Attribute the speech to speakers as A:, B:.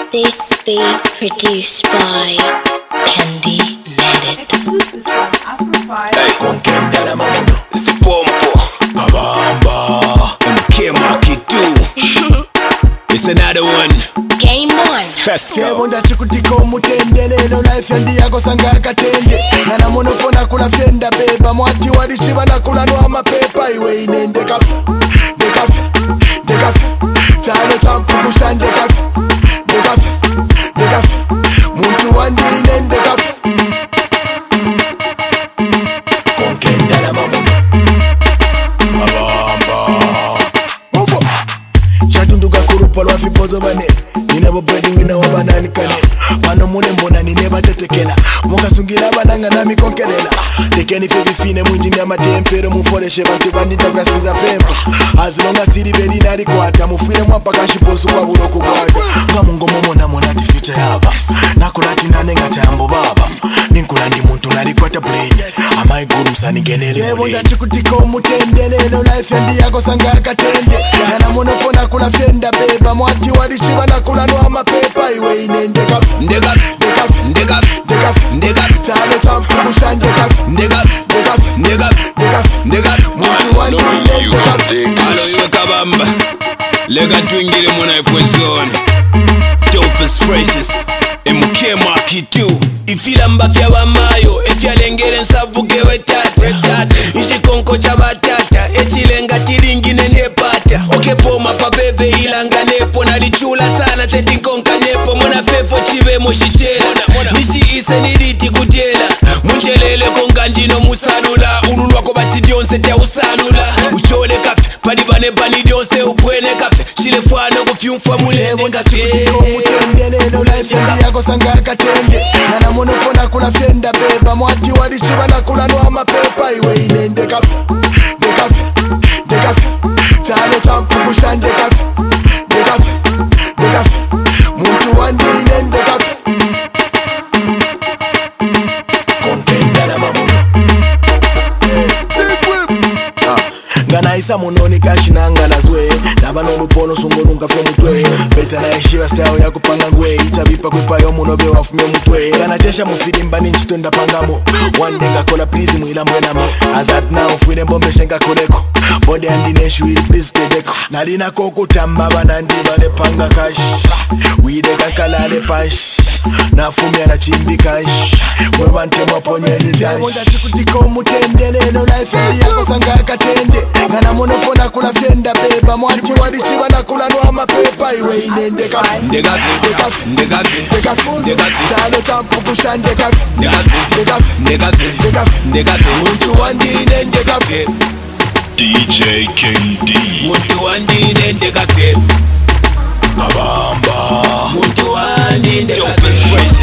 A: This beat produced by Candy Medit.
B: Exclusive from Afro5.
C: Hey, con Kendala Mamuno.
D: Si pompo
C: Kabamba.
D: K-Marky 2. It's another one.
A: Game on.
D: Let's go.
C: Chebonda chikutiko mutendelelo life yandi yako sanga katende. Nana monofona kula fenda beba. Mwati wadi chiba na kula no amapepa. Iwe inende kafe. Dekafe. Dekafe. Chalo champu kushande kafe. Dekafe. Dekafe. Muntu wandi inende kafe. Konkenda la mamuno. Move. Chatunduka kurupalo afipozo bane. Ninabo breading wina wabanani kane. Pano mune mbona nineba tetekela. Moka sungila bananga na mikonkelela. Tekeni fevi fine munjini ya matempero. Muforeshe bantu bandita kasiza pempa. As long as siri bedi nari kwata. Mufire mwapa kashiposu kwa buroku kwata. Kamungo momona mona ti future yaba. Nakulati nane ngata yambo baba. Ninkulandi muntu nari kwata brain. Amai guru sani genere mule. Chebonda chikutiko mutendelelo life yandi yako sanga katende. Nana monofona kula fenda beba. Mwati wadi chiba na kula no amapepa. Iwe inende kafe.
D: Ndekafe.
C: Dekafe.
D: Ndekafe.
C: Dekafe.
D: Ndekafe.
C: Chalo champu kushande kafe.
D: Ndekafe.
C: Dekafe.
D: Ndekafe.
C: Dekafe.
D: Ndekafe.
C: Muntu wandi inende kafe.
D: Alo iwe kabamba. Lega twingire muna ifwezone. Dopest freshest. K-Marky 2. Ifila mbafya bamayo. Efyalengere nsavuge wetate. Ichikonko cha batata. Echilenga tiringi nenepata. Okepoma pabebe ilanga nepo. Nalichula sana teti nkonka nepo. Mona fefo chive moshichela. Nishi ise niriti kutela. Munjelele kongandino musalula. Ululwako batidionse tia usalula. Uchole kafe. Padibane banidionse upwene kafe. Shile fwano kufyumfwa mulene kafe.
C: Mutendelelo life yandi yako sanga katende. Nana monofona kula fenda beba. Mwati wadi chiba na kula no amapepa. Iwe inende kafe. Dekafe. Dekafe. Chalo champu kushande kafe. Dekafe. Dekafe. Muntu wandi inende kafe. Konkenda la mamuno. Ngana isa munoni kashina ngana zwe. Nabano lupono sungonu nkafyo mutwe. Beta na eshiva style ya kupanga ngwe. Itabipa kwipa yo munobe wafumye mutwe. Ngana chesha mufidi mbani nchito ndapangamo. Wande nga kola please mwila mwenamo. Azat now fwine mbombe shenga koleko. Bode andineshu ili please tedeko. Nalina koko tamba banandi bale panga kash. Wide kankalale pash. Nafumya na chimbi kash. Mwebante mwaponye ni jash. Chebonda chikutiko mutendelelo life yako sanga katende. Ngana monofona kula fenda beba. Mwati wadi chiba na kula no amapepa. Iwe inende kafe.
D: Ndekafe.
C: Dekafe.
D: Ndekafe.
C: Dekafe.
D: Ndekafe.
C: Chalo champu kushande kafe.
D: Ndekafe.
C: Dekafe.
D: Ndekafe.
C: Dekafe.
D: Ndekafe.
C: Muntu wandi inende kafe.
E: DJ King D.
D: Muntu wandi inende kafe.
C: Kabamba.
D: Muntu wandi inende kafe.